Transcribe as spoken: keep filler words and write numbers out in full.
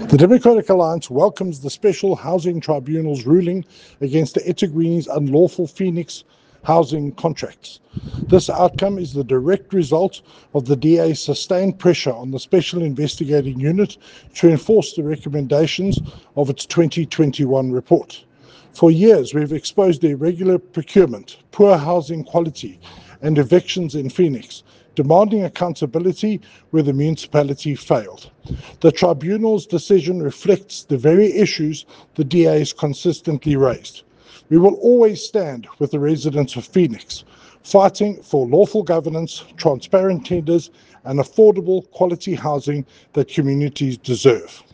The Democratic Alliance welcomes the Special Housing Tribunal's ruling against the eThekwini's unlawful Phoenix housing contracts. This outcome is the direct result of the D A's sustained pressure on the Special Investigating Unit to enforce the recommendations of its twenty twenty-one report. For years, we've exposed the irregular procurement, poor housing quality, and evictions in Phoenix, demanding accountability where the municipality failed. The tribunal's decision reflects the very issues the D A has consistently raised. We will always stand with the residents of Phoenix, fighting for lawful governance, transparent tenders, and affordable quality housing that communities deserve.